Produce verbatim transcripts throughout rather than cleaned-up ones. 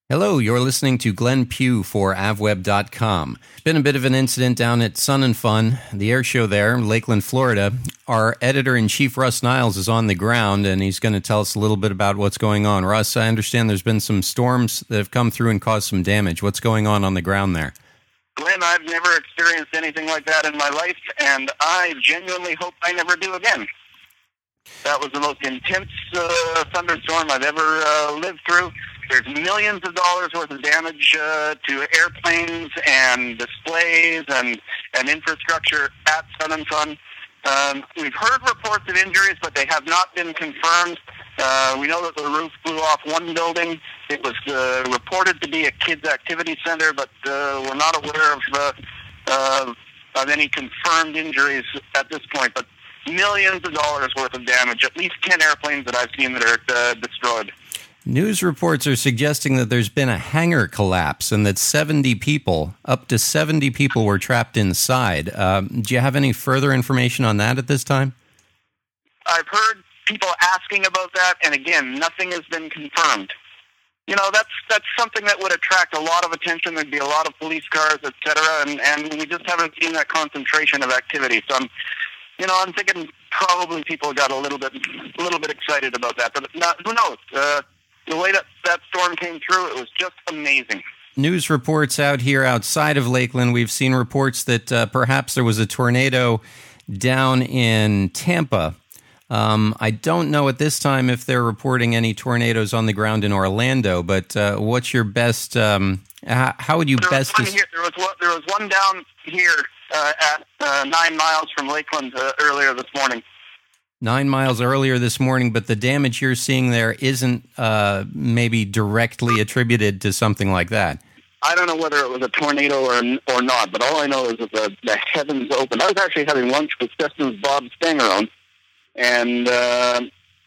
Hello, you're listening to Glenn Pugh for avweb dot com. It's been a bit of an incident down at Sun and Fun, the air show there, Lakeland, Florida. Our editor-in-chief, Russ Niles, is on the ground, and he's going to tell us a little bit about what's going on. Russ, I understand there's been some storms that have come through and caused some damage. What's going on on the ground there? Glenn, I've never experienced anything like that in my life, and I genuinely hope I never do again. That was the most intense uh, thunderstorm I've ever uh, lived through. There's millions of dollars worth of damage uh, to airplanes and displays and, and infrastructure at Sun and Fun. Um, we've heard reports of injuries, but they have not been confirmed. Uh, we know that the roof blew off one building. It was uh, reported to be a kids' activity center, but uh, we're not aware of, uh, uh, of any confirmed injuries at this point. But millions of dollars worth of damage, at least ten airplanes that I've seen that are uh, destroyed. News reports are suggesting that there's been a hangar collapse and that seventy people, up to seventy people, were trapped inside. Um, do you have any further information on that at this time? I've heard people asking about that, and again, nothing has been confirmed. You know, that's that's something that would attract a lot of attention. There'd be a lot of police cars, et cetera, and, and we just haven't seen that concentration of activity. So I'm, you know, I'm thinking probably people got a little bit, a little bit excited about that, but not, who knows? Uh, The way that that storm came through, it was just amazing. News reports out here outside of Lakeland, we've seen reports that uh, perhaps there was a tornado down in Tampa. Um, I don't know at this time if they're reporting any tornadoes on the ground in Orlando, but uh, what's your best, um, how, how would you there best... Was one here, there, was one, there was one down here uh, at uh, nine miles from Lakeland uh, earlier this morning. Nine miles earlier this morning, but the damage you're seeing there isn't uh, maybe directly attributed to something like that. I don't know whether it was a tornado or or not, but all I know is that the, the heavens opened. I was actually having lunch with Cessna's Bob Stangerone, and uh,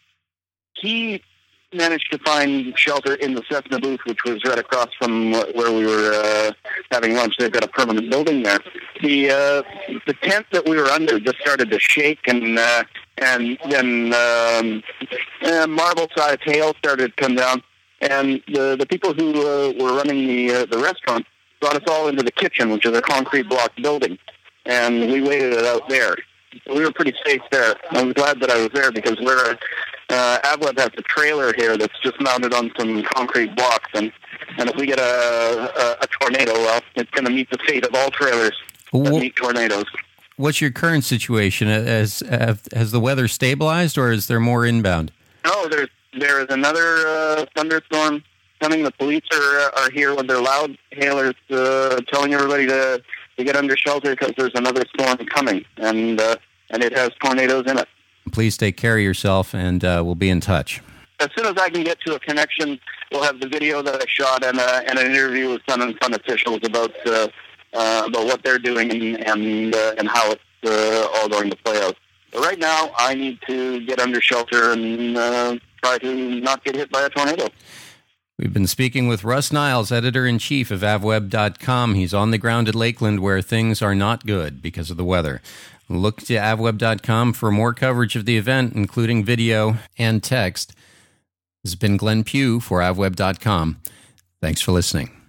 he managed to find shelter in the Cessna booth, which was right across from where we were uh, having lunch. They've got a permanent building there. The uh, the tent that we were under just started to shake, and uh, and then um, uh, marble-sized hail started to come down. And the the people who uh, were running the uh, the restaurant brought us all into the kitchen, which is a concrete block building, and we waited it out there. We were pretty safe there. I was glad that I was there because we're uh, AvWeb has a trailer here that's just mounted on some concrete blocks, and, and if we get a, a, a tornado, well, it's going to meet the fate of all trailers that meet tornadoes. What's your current situation? Has has the weather stabilized, or is there more inbound? No, there's there is another uh, thunderstorm coming. The police are are here with their loud hailers, uh, telling everybody to. to get under shelter because there's another storm coming, and uh, and it has tornadoes in it. Please take care of yourself, and uh, we'll be in touch. As soon as I can get to a connection, we'll have the video that I shot and, uh, and an interview with Sun and Fun officials about uh, uh, about what they're doing and and, uh, and how it's uh, all going to play out. But right now, I need to get under shelter and uh, try to not get hit by a tornado. We've been speaking with Russ Niles, editor-in-chief of avweb dot com. He's on the ground at Lakeland where things are not good because of the weather. Look to avweb dot com for more coverage of the event, including video and text. This has been Glenn Pugh for avweb dot com. Thanks for listening.